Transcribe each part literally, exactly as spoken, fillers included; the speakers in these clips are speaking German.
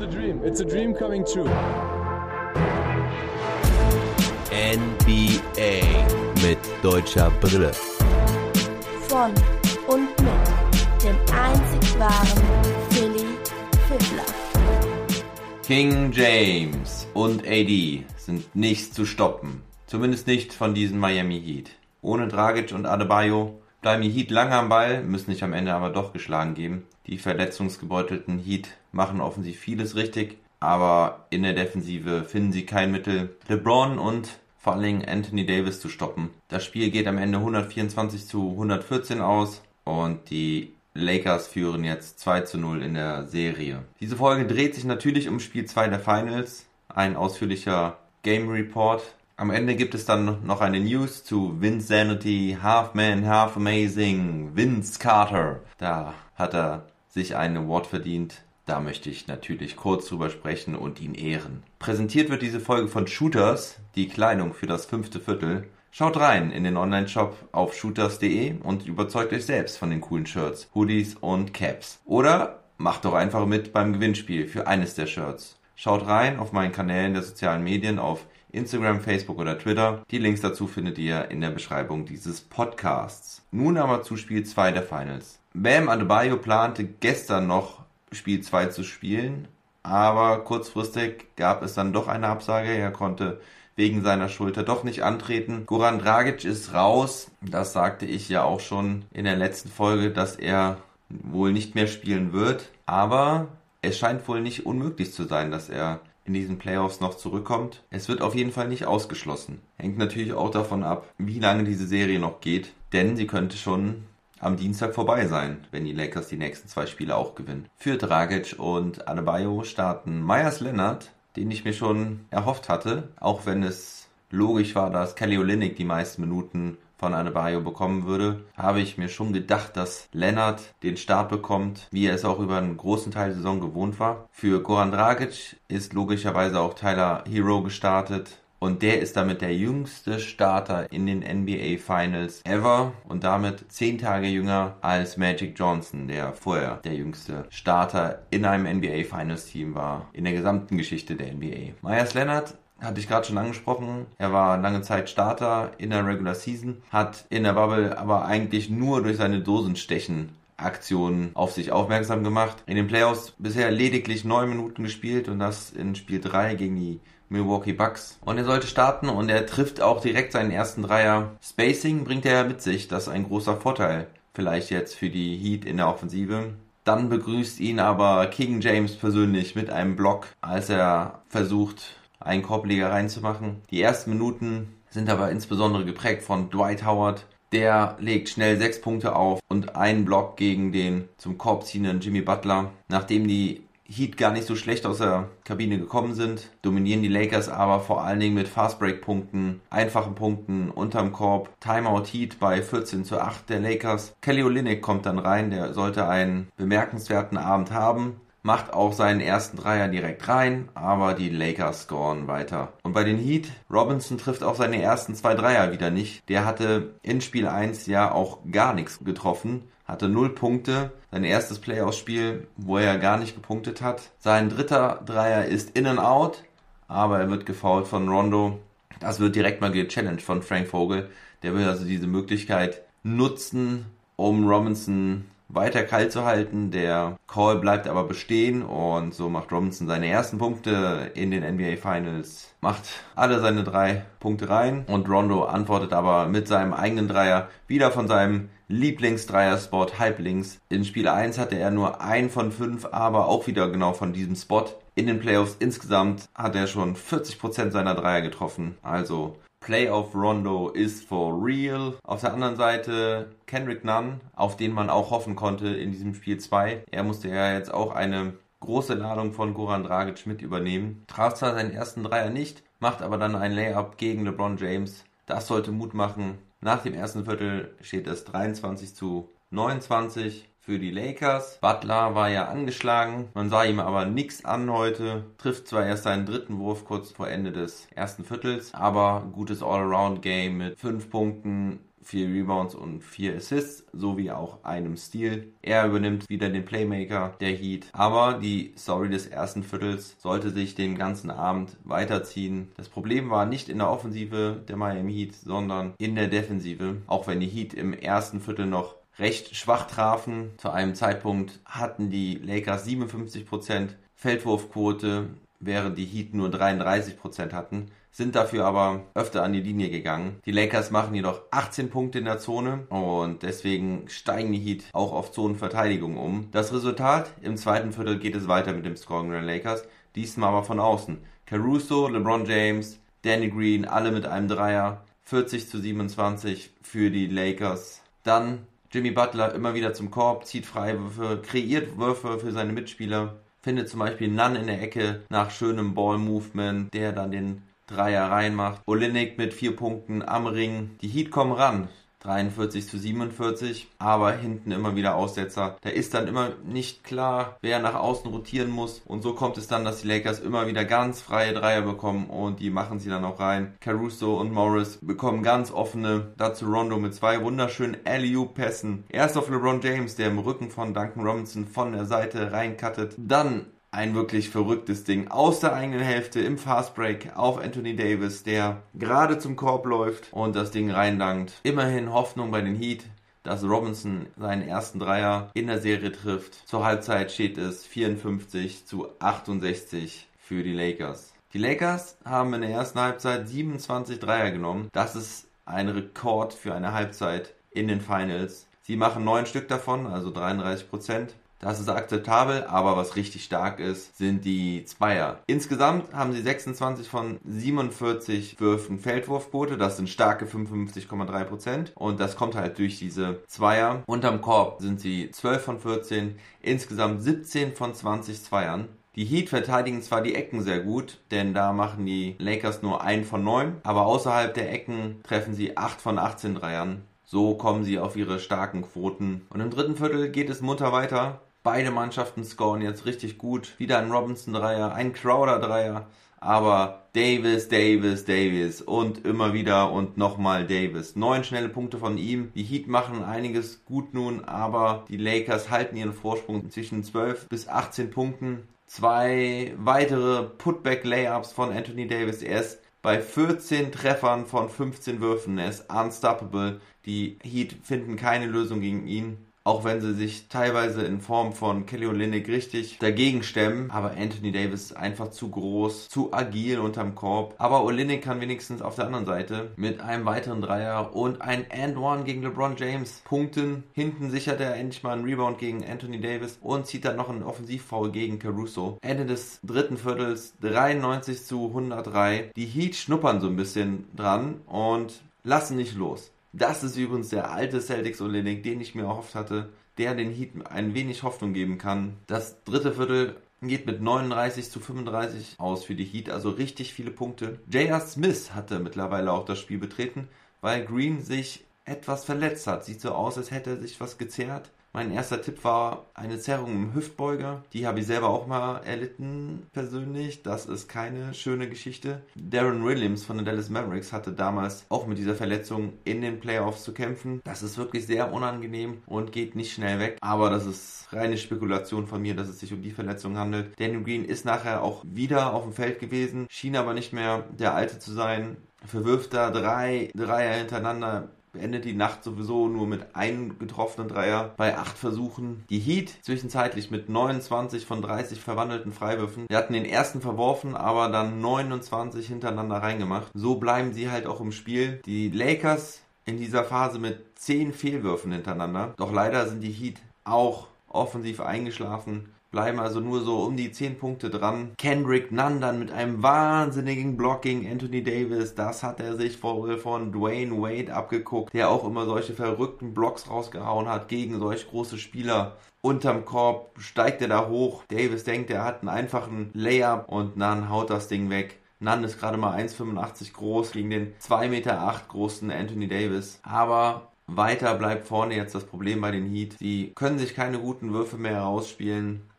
a dream. It's a dream coming true. N B A mit deutscher Brille. Von und mit dem einzig wahren Philly Fiddler. King James und A D sind nicht zu stoppen. Zumindest nicht von diesen Miami Heat. Ohne Dragic und Adebayo bleiben die Heat lange am Ball, müssen sich am Ende aber doch geschlagen geben. Die verletzungsgebeutelten Heat machen offensiv vieles richtig, aber in der Defensive finden sie kein Mittel, LeBron und vor allen Dingen Anthony Davis zu stoppen. Das Spiel geht am Ende hundertvierundzwanzig zu hundertvierzehn aus und die Lakers führen jetzt zwei zu null in der Serie. Diese Folge dreht sich natürlich um Spiel zwei der Finals, ein ausführlicher Game Report. Am Ende gibt es dann noch eine News zu Vinsanity, Half Man, Half Amazing, Vince Carter. Da hat er sich einen Award verdient. Da möchte ich natürlich kurz drüber sprechen und ihn ehren. Präsentiert wird diese Folge von Shooters, die Kleidung für das fünfte Viertel. Schaut rein in den Online-Shop auf shooters punkt de und überzeugt euch selbst von den coolen Shirts, Hoodies und Caps. Oder macht doch einfach mit beim Gewinnspiel für eines der Shirts. Schaut rein auf meinen Kanälen der sozialen Medien auf Instagram, Facebook oder Twitter. Die Links dazu findet ihr in der Beschreibung dieses Podcasts. Nun aber zu Spiel zwei der Finals. Bam Adebayo plante gestern noch Spiel zwei zu spielen, aber kurzfristig gab es dann doch eine Absage. Er konnte wegen seiner Schulter doch nicht antreten. Goran Dragic ist raus. Das sagte ich ja auch schon in der letzten Folge, dass er wohl nicht mehr spielen wird. Aber es scheint wohl nicht unmöglich zu sein, dass er in diesen Playoffs noch zurückkommt. Es wird auf jeden Fall nicht ausgeschlossen. Hängt natürlich auch davon ab, wie lange diese Serie noch geht. Denn sie könnte schon am Dienstag vorbei sein, wenn die Lakers die nächsten zwei Spiele auch gewinnen. Für Dragic und Adebayo starten Meyers Leonard, den ich mir schon erhofft hatte, auch wenn es logisch war, dass Kelly Olynyk die meisten Minuten von Adebayo bekommen würde, habe ich mir schon gedacht, dass Leonard den Start bekommt, wie er es auch über einen großen Teil der Saison gewohnt war. Für Goran Dragic ist logischerweise auch Tyler Hero gestartet. Und der ist damit der jüngste Starter in den N B A Finals ever und damit zehn Tage jünger als Magic Johnson, der vorher der jüngste Starter in einem N B A Finals Team war, in der gesamten Geschichte der N B A. Meyers Leonard hatte ich gerade schon angesprochen. Er war lange Zeit Starter in der Regular Season, hat in der Bubble aber eigentlich nur durch seine Dosenstechen Aktionen auf sich aufmerksam gemacht. In den Playoffs bisher lediglich neun Minuten gespielt und das in Spiel drei gegen die Milwaukee Bucks. Und er sollte starten und er trifft auch direkt seinen ersten Dreier. Spacing bringt er mit sich, das ist ein großer Vorteil vielleicht jetzt für die Heat in der Offensive. Dann begrüßt ihn aber King James persönlich mit einem Block, als er versucht, einen Korbleger reinzumachen. Die ersten Minuten sind aber insbesondere geprägt von Dwight Howard. Der legt schnell sechs Punkte auf und einen Block gegen den zum Korb ziehenden Jimmy Butler. Nachdem die Heat gar nicht so schlecht aus der Kabine gekommen sind, dominieren die Lakers aber vor allen Dingen mit Fastbreak-Punkten, einfachen Punkten unterm Korb. Timeout Heat bei vierzehn zu acht der Lakers. Kelly Olynyk kommt dann rein, der sollte einen bemerkenswerten Abend haben. Macht auch seinen ersten Dreier direkt rein, aber die Lakers scoren weiter. Und bei den Heat, Robinson trifft auch seine ersten zwei Dreier wieder nicht. Der hatte in Spiel eins ja auch gar nichts getroffen, hatte null Punkte. Sein erstes Playoff-Spiel, wo er gar nicht gepunktet hat. Sein dritter Dreier ist in and out, aber er wird gefoult von Rondo. Das wird direkt mal gechallenged von Frank Vogel. Der will also diese Möglichkeit nutzen, um Robinson weiter kalt zu halten. Der Call bleibt aber bestehen und so macht Robinson seine ersten Punkte in den N B A Finals. Macht alle seine drei Punkte rein und Rondo antwortet aber mit seinem eigenen Dreier wieder von seinem Lieblings-Dreier-Spot halblinks. In Spiel eins hatte er nur einen von fünf, aber auch wieder genau von diesem Spot. In den Playoffs insgesamt hat er schon vierzig Prozent seiner Dreier getroffen. Also Playoff Rondo is for real. Auf der anderen Seite Kendrick Nunn, auf den man auch hoffen konnte in diesem Spiel zwei. Er musste ja jetzt auch eine große Ladung von Goran Dragic mit übernehmen. Traf zwar seinen ersten Dreier nicht, macht aber dann ein Layup gegen LeBron James. Das sollte Mut machen. Nach dem ersten Viertel steht es dreiundzwanzig zu neunundzwanzig für die Lakers. Butler war ja angeschlagen, man sah ihm aber nichts an heute. Trifft zwar erst seinen dritten Wurf kurz vor Ende des ersten Viertels, aber gutes All-Around-Game mit fünf Punkten, vier Rebounds und vier Assists, sowie auch einem Steal. Er übernimmt wieder den Playmaker der Heat. Aber die Story des ersten Viertels sollte sich den ganzen Abend weiterziehen. Das Problem war nicht in der Offensive der Miami Heat, sondern in der Defensive. Auch wenn die Heat im ersten Viertel noch recht schwach trafen. Zu einem Zeitpunkt hatten die Lakers siebenundfünfzig Prozent Feldwurfquote, während die Heat nur dreiunddreißig Prozent hatten, sind dafür aber öfter an die Linie gegangen. Die Lakers machen jedoch achtzehn Punkte in der Zone und deswegen steigen die Heat auch auf Zonenverteidigung um. Das Resultat: im zweiten Viertel geht es weiter mit dem Scoring der Lakers, diesmal aber von außen. Caruso, LeBron James, Danny Green, alle mit einem Dreier, vierzig zu siebenundzwanzig für die Lakers. Dann Jimmy Butler immer wieder zum Korb, zieht Freiwürfe, kreiert Würfe für seine Mitspieler, findet zum Beispiel Nunn in der Ecke nach schönem Ball-Movement, der dann den Dreier reinmacht. Olynyk mit vier Punkten am Ring. Die Heat kommen ran, dreiundvierzig zu siebenundvierzig, aber hinten immer wieder Aussetzer. Da ist dann immer nicht klar, wer nach außen rotieren muss. Und so kommt es dann, dass die Lakers immer wieder ganz freie Dreier bekommen und die machen sie dann auch rein. Caruso und Morris bekommen ganz offene. Dazu Rondo mit zwei wunderschönen Alley-oop-Pässen. Erst auf LeBron James, der im Rücken von Duncan Robinson von der Seite reincuttet. Dann ein wirklich verrücktes Ding aus der eigenen Hälfte im Fastbreak auf Anthony Davis, der gerade zum Korb läuft und das Ding reinlangt. Immerhin Hoffnung bei den Heat, dass Robinson seinen ersten Dreier in der Serie trifft. Zur Halbzeit steht es vierundfünfzig zu achtundsechzig für die Lakers. Die Lakers haben in der ersten Halbzeit siebenundzwanzig Dreier genommen. Das ist ein Rekord für eine Halbzeit in den Finals. Sie machen neun Stück davon, also dreiunddreißig Prozent. Das ist akzeptabel, aber was richtig stark ist, sind die Zweier. Insgesamt haben sie sechsundzwanzig von siebenundvierzig Würfen Feldwurfquote, das sind starke fünfundfünfzig Komma drei Prozent und das kommt halt durch diese Zweier. Unterm Korb sind sie zwölf von vierzehn, insgesamt siebzehn von zwanzig Zweiern. Die Heat verteidigen zwar die Ecken sehr gut, denn da machen die Lakers nur ein von neun, aber außerhalb der Ecken treffen sie acht von achtzehn Dreiern. So kommen sie auf ihre starken Quoten. Und im dritten Viertel geht es munter weiter. Beide Mannschaften scoren jetzt richtig gut. Wieder ein Robinson-Dreier, ein Crowder-Dreier. Aber Davis, Davis, Davis und immer wieder und nochmal Davis. Neun schnelle Punkte von ihm. Die Heat machen einiges gut nun, aber die Lakers halten ihren Vorsprung zwischen zwölf bis achtzehn Punkten. Zwei weitere Putback-Layups von Anthony Davis. Er ist bei vierzehn Treffern von fünfzehn Würfen. Er ist unstoppable. Die Heat finden keine Lösung gegen ihn. Auch wenn sie sich teilweise in Form von Kelly Olynyk richtig dagegen stemmen. Aber Anthony Davis ist einfach zu groß, zu agil unterm Korb. Aber Olynyk kann wenigstens auf der anderen Seite mit einem weiteren Dreier und ein And-One gegen LeBron James punkten. Hinten sichert er endlich mal einen Rebound gegen Anthony Davis und zieht dann noch einen Offensivfoul gegen Caruso. Ende des dritten Viertels dreiundneunzig zu hundertdrei. Die Heat schnuppern so ein bisschen dran und lassen nicht los. Das ist übrigens der alte Celtics Olynyk, den ich mir erhofft hatte, der den Heat ein wenig Hoffnung geben kann. Das dritte Viertel geht mit neununddreißig zu fünfunddreißig aus für die Heat, also richtig viele Punkte. J R. Smith hatte mittlerweile auch das Spiel betreten, weil Green sich etwas verletzt hat. Sieht so aus, als hätte er sich was gezerrt. Mein erster Tipp war eine Zerrung im Hüftbeuger. Die habe ich selber auch mal erlitten, persönlich. Das ist keine schöne Geschichte. Darren Williams von den Dallas Mavericks hatte damals auch mit dieser Verletzung in den Playoffs zu kämpfen. Das ist wirklich sehr unangenehm und geht nicht schnell weg. Aber das ist reine Spekulation von mir, dass es sich um die Verletzung handelt. Danny Green ist nachher auch wieder auf dem Feld gewesen, schien aber nicht mehr der Alte zu sein. Verwirft da drei Dreier hintereinander. Beendet die Nacht sowieso nur mit einem getroffenen Dreier bei acht Versuchen. Die Heat zwischenzeitlich mit neunundzwanzig von dreißig verwandelten Freiwürfen. Die hatten den ersten verworfen, aber dann neunundzwanzig hintereinander reingemacht. So bleiben sie halt auch im Spiel. Die Lakers in dieser Phase mit zehn Fehlwürfen hintereinander. Doch leider sind die Heat auch offensiv eingeschlafen. Bleiben also nur so um die zehn Punkte dran. Kendrick Nunn dann mit einem wahnsinnigen Block gegen Anthony Davis. Das hat er sich von, von Dwayne Wade abgeguckt, der auch immer solche verrückten Blocks rausgehauen hat gegen solch große Spieler. Unterm Korb steigt er da hoch. Davis denkt, er hat einen einfachen Layup und Nunn haut das Ding weg. Nunn ist gerade mal eins Komma fünfundachtzig groß gegen den zwei Komma acht Meter großen Anthony Davis. Aber weiter bleibt vorne jetzt das Problem bei den Heat. Sie können sich keine guten Würfe mehr herausspielen.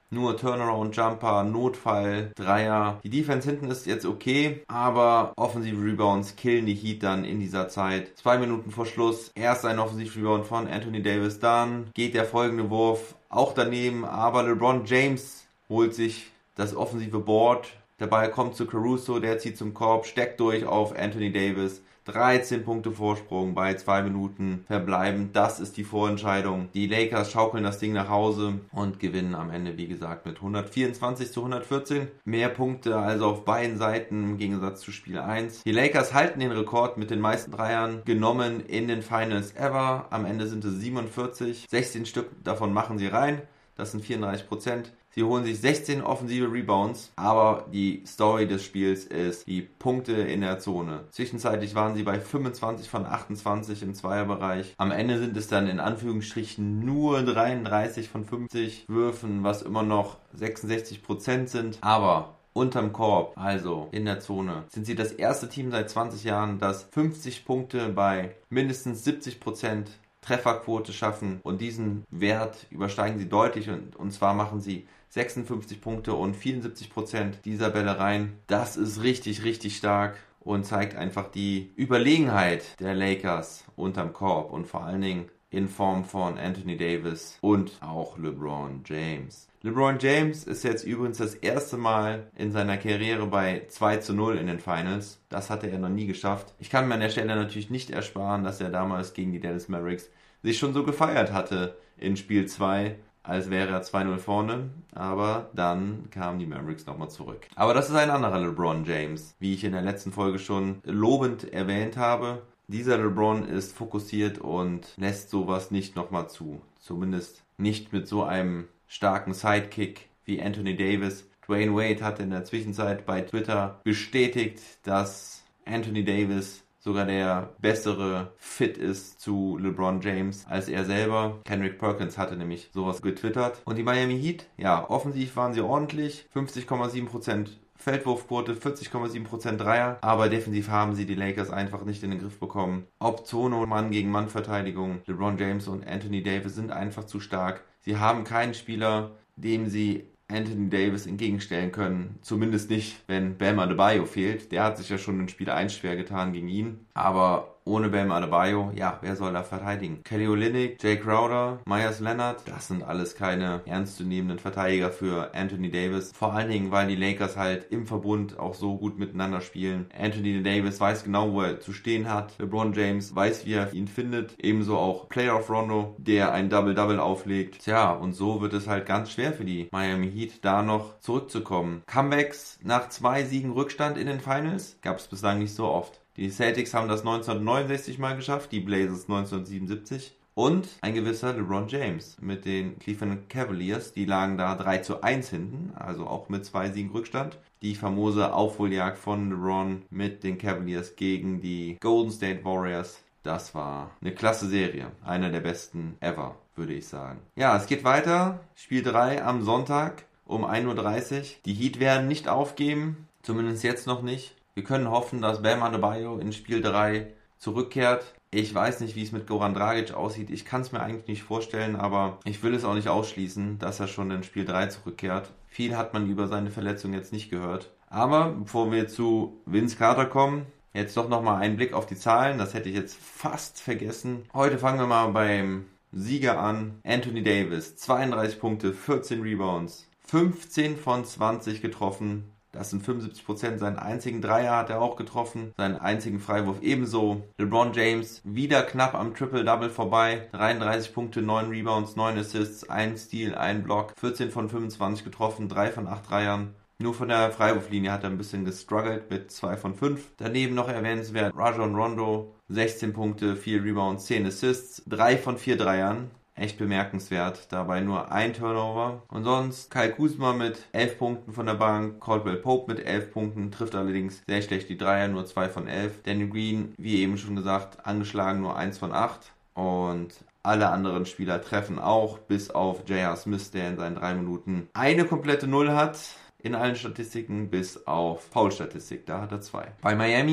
Nur Turnaround-Jumper, Notfall, Dreier. Die Defense hinten ist jetzt okay, aber offensive Rebounds killen die Heat dann in dieser Zeit. Zwei Minuten vor Schluss, erst ein Offensiv-Rebound von Anthony Davis, dann geht der folgende Wurf auch daneben, aber LeBron James holt sich das offensive Board. Der Ball kommt zu Caruso, der zieht zum Korb, steckt durch auf Anthony Davis. dreizehn Punkte Vorsprung bei zwei Minuten verbleiben. Das ist die Vorentscheidung. Die Lakers schaukeln das Ding nach Hause und gewinnen am Ende, wie gesagt, mit hundertvierundzwanzig zu hundertvierzehn. Mehr Punkte also auf beiden Seiten im Gegensatz zu Spiel eins. Die Lakers halten den Rekord mit den meisten Dreiern genommen in den Finals ever. Am Ende sind es siebenundvierzig. sechzehn Stück davon machen sie rein. Das sind vierunddreißig Prozent. Sie holen sich sechzehn offensive Rebounds, aber die Story des Spiels ist die Punkte in der Zone. Zwischenzeitlich waren sie bei fünfundzwanzig von achtundzwanzig im Zweierbereich. Am Ende sind es dann in Anführungsstrichen nur dreiunddreißig von fünfzig Würfen, was immer noch sechsundsechzig Prozent sind, aber unterm Korb, also in der Zone, sind sie das erste Team seit zwanzig Jahren, das fünfzig Punkte bei mindestens siebzig Prozent Trefferquote schaffen, und diesen Wert übersteigen sie deutlich, und, und zwar machen sie sechsundfünfzig Punkte und vierundsiebzig Prozent dieser Bälle rein. Das ist richtig, richtig stark und zeigt einfach die Überlegenheit der Lakers unterm Korb und vor allen Dingen in Form von Anthony Davis und auch LeBron James. LeBron James ist jetzt übrigens das erste Mal in seiner Karriere bei zwei zu null in den Finals. Das hatte er noch nie geschafft. Ich kann mir an der Stelle natürlich nicht ersparen, dass er damals gegen die Dallas Mavericks sich schon so gefeiert hatte in Spiel zwei, als wäre er zwei null vorne. Aber dann kamen die Mavericks nochmal zurück. Aber das ist ein anderer LeBron James, wie ich in der letzten Folge schon lobend erwähnt habe. Dieser LeBron ist fokussiert und lässt sowas nicht nochmal zu. Zumindest nicht mit so einem starken Sidekick wie Anthony Davis. Dwayne Wade hat in der Zwischenzeit bei Twitter bestätigt, dass Anthony Davis sogar der bessere Fit ist zu LeBron James als er selber. Kendrick Perkins hatte nämlich sowas getwittert. Und die Miami Heat, ja, offensiv waren sie ordentlich. fünfzig Komma sieben Prozent Feldwurfquote, vierzig Komma sieben Prozent Dreier. Aber defensiv haben sie die Lakers einfach nicht in den Griff bekommen. Ob Zone, Mann gegen Mann Verteidigung, LeBron James und Anthony Davis sind einfach zu stark. Sie haben keinen Spieler, dem sie Anthony Davis entgegenstellen können. Zumindest nicht, wenn Bam Adebayo fehlt. Der hat sich ja schon in Spiel eins schwer getan gegen ihn. Aber ohne Bam Adebayo, ja, wer soll da verteidigen? Kelly Olynyk, Jay Crowder, Myers Leonard, das sind alles keine ernstzunehmenden Verteidiger für Anthony Davis. Vor allen Dingen, weil die Lakers halt im Verbund auch so gut miteinander spielen. Anthony Davis weiß genau, wo er zu stehen hat. LeBron James weiß, wie er ihn findet. Ebenso auch Playoff Rondo, der ein Double-Double auflegt. Tja, und so wird es halt ganz schwer für die Miami Heat, da noch zurückzukommen. Comebacks nach zwei Siegen Rückstand in den Finals gab es bislang nicht so oft. Die Celtics haben das neunzehnhundertneunundsechzig mal geschafft, die Blazers neunzehnhundertsiebenundsiebzig und ein gewisser LeBron James mit den Cleveland Cavaliers. Die lagen da drei zu eins hinten, also auch mit zwei Siegen Rückstand. Die famose Aufholjagd von LeBron mit den Cavaliers gegen die Golden State Warriors. Das war eine klasse Serie, einer der besten ever, würde ich sagen. Ja, es geht weiter. Spiel drei am Sonntag um ein Uhr dreißig. Die Heat werden nicht aufgeben, zumindest jetzt noch nicht. Wir können hoffen, dass Bam Adebayo in Spiel drei zurückkehrt. Ich weiß nicht, wie es mit Goran Dragic aussieht. Ich kann es mir eigentlich nicht vorstellen, aber ich will es auch nicht ausschließen, dass er schon in Spiel drei zurückkehrt. Viel hat man über seine Verletzung jetzt nicht gehört. Aber bevor wir zu Vince Carter kommen, jetzt doch nochmal einen Blick auf die Zahlen. Das hätte ich jetzt fast vergessen. Heute fangen wir mal beim Sieger an. Anthony Davis, zweiunddreißig Punkte, vierzehn Rebounds, fünfzehn von zwanzig getroffen. Das sind fünfundsiebzig Prozent. Seinen einzigen Dreier hat er auch getroffen. Seinen einzigen Freiwurf ebenso. LeBron James wieder knapp am Triple-Double vorbei. dreiunddreißig Punkte, neun Rebounds, neun Assists, ein Steal, ein Block. vierzehn von fünfundzwanzig getroffen, drei von acht Dreiern. Nur von der Freiwurflinie hat er ein bisschen gestruggelt mit zwei von fünf. Daneben noch erwähnenswert Rajon Rondo. sechzehn Punkte, vier Rebounds, zehn Assists, drei von vier Dreiern. Echt bemerkenswert, dabei nur ein Turnover. Und sonst Kyle Kuzma mit elf Punkten von der Bank, Caldwell Pope mit elf Punkten, trifft allerdings sehr schlecht die Dreier, nur zwei von elf. Danny Green, wie eben schon gesagt, angeschlagen, nur eins von acht. Und alle anderen Spieler treffen auch, bis auf J R. Smith, der in seinen drei Minuten eine komplette Null hat. In allen Statistiken, bis auf Foul-Statistik, da hat er zwei. Bei Miami,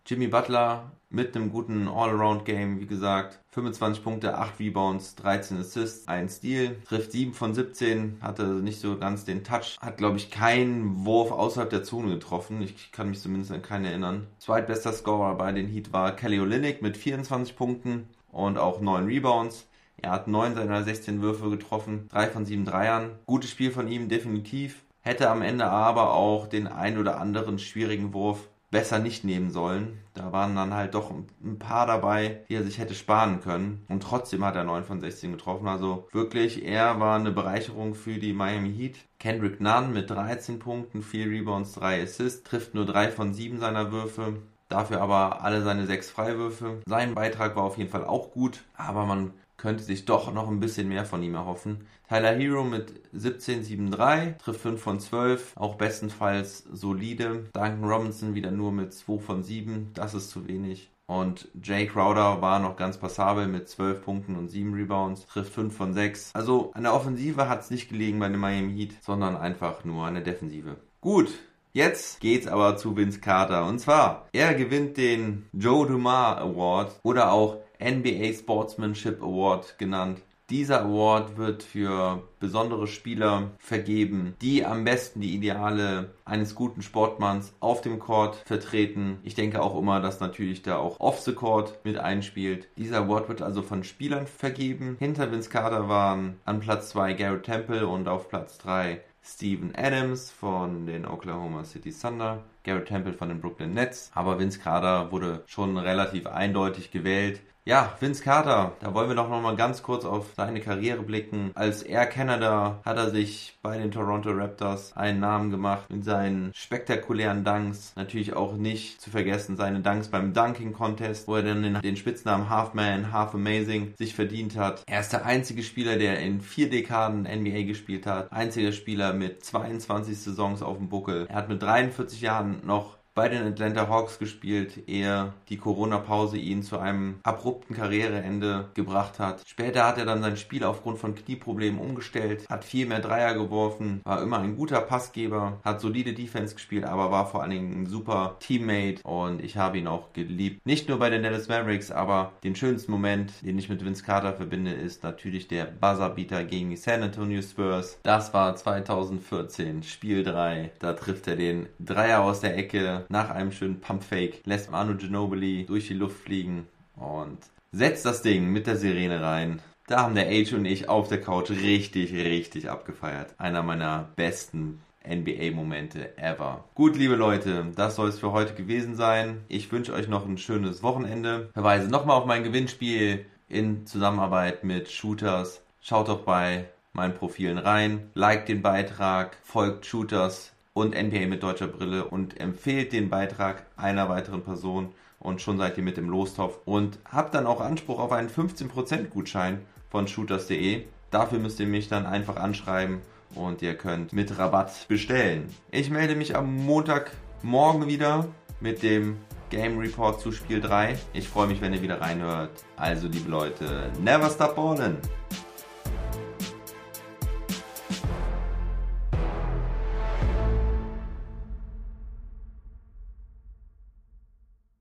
Jimmy Butler mit einem guten All-Around-Game, wie gesagt. fünfundzwanzig Punkte, acht Rebounds, dreizehn Assists, ein Steal. Trifft sieben von siebzehn, hatte nicht so ganz den Touch. Hat, glaube ich, keinen Wurf außerhalb der Zone getroffen. Ich kann mich zumindest an keinen erinnern. Zweitbester Scorer bei den Heat war Kelly Olynyk mit vierundzwanzig Punkten und auch neun Rebounds. Er hat neun seiner sechzehn Würfe getroffen, drei von sieben Dreiern. Gutes Spiel von ihm, definitiv. Hätte am Ende aber auch den ein oder anderen schwierigen Wurf besser nicht nehmen sollen. Da waren dann halt doch ein paar dabei, die er sich hätte sparen können. Und trotzdem hat er neun von sechzehn getroffen. Also wirklich, er war eine Bereicherung für die Miami Heat. Kendrick Nunn mit dreizehn Punkten, vier Rebounds, drei Assists, trifft nur drei von sieben seiner Würfe. Dafür aber alle seine sechs Freiwürfe. Sein Beitrag war auf jeden Fall auch gut, aber man könnte sich doch noch ein bisschen mehr von ihm erhoffen. Tyler Hero mit siebzehn sieben drei, trifft fünf von zwölf, auch bestenfalls solide. Duncan Robinson wieder nur mit zwei von sieben, das ist zu wenig. Und Jay Crowder war noch ganz passabel mit zwölf Punkten und sieben Rebounds, trifft fünf von sechs. Also an der Offensive hat es nicht gelegen bei den Miami Heat, sondern einfach nur an der Defensive. Gut. Jetzt geht's aber zu Vince Carter. Und zwar, er gewinnt den Joe Dumars Award oder auch N B A Sportsmanship Award genannt. Dieser Award wird für besondere Spieler vergeben, die am besten die Ideale eines guten Sportmanns auf dem Court vertreten. Ich denke auch immer, dass natürlich da auch off the court mit einspielt. Dieser Award wird also von Spielern vergeben. Hinter Vince Carter waren an Platz zwei Garrett Temple und auf Platz drei Steven Adams von den Oklahoma City Thunder, Garrett Temple von den Brooklyn Nets. Aber Vince Carter wurde schon relativ eindeutig gewählt. Ja, Vince Carter, da wollen wir doch nochmal ganz kurz auf seine Karriere blicken. Als Air Canada hat er sich bei den Toronto Raptors einen Namen gemacht mit seinen spektakulären Dunks. Natürlich auch nicht zu vergessen seine Dunks beim Dunking Contest, wo er dann den, den Spitznamen Half Man, Half Amazing sich verdient hat. Er ist der einzige Spieler, der in vier Dekaden N B A gespielt hat. Einziger Spieler mit zweiundzwanzig Saisons auf dem Buckel. Er hat mit dreiundvierzig Jahren noch bei den Atlanta Hawks gespielt, ehe die Corona-Pause ihn zu einem abrupten Karriereende gebracht hat. Später hat er dann sein Spiel aufgrund von Knieproblemen umgestellt, hat viel mehr Dreier geworfen, war immer ein guter Passgeber, hat solide Defense gespielt, aber war vor allen Dingen ein super Teammate und ich habe ihn auch geliebt. Nicht nur bei den Dallas Mavericks, aber den schönsten Moment, den ich mit Vince Carter verbinde, ist natürlich der Buzzerbeater gegen die San Antonio Spurs. Das war zweitausendvierzehn, Spiel drei. Da trifft er den Dreier aus der Ecke nach einem schönen Pumpfake, lässt Manu Ginobili durch die Luft fliegen und setzt das Ding mit der Sirene rein. Da haben der Age und ich auf der Couch richtig, richtig abgefeiert. Einer meiner besten N B A-Momente ever. Gut, liebe Leute, das soll es für heute gewesen sein. Ich wünsche euch noch ein schönes Wochenende. Verweise nochmal auf mein Gewinnspiel in Zusammenarbeit mit Shooters. Schaut doch bei meinen Profilen rein, liked den Beitrag, folgt Shooters und N B A mit deutscher Brille und empfehlt den Beitrag einer weiteren Person und schon seid ihr mit im Lostopf und habt dann auch Anspruch auf einen fünfzehn Prozent Gutschein von shooters punkt de. Dafür müsst ihr mich dann einfach anschreiben und ihr könnt mit Rabatt bestellen. Ich melde mich am Montagmorgen wieder mit dem Game Report zu Spiel drei. Ich freue mich, wenn ihr wieder reinhört. Also liebe Leute, never stop ballin'!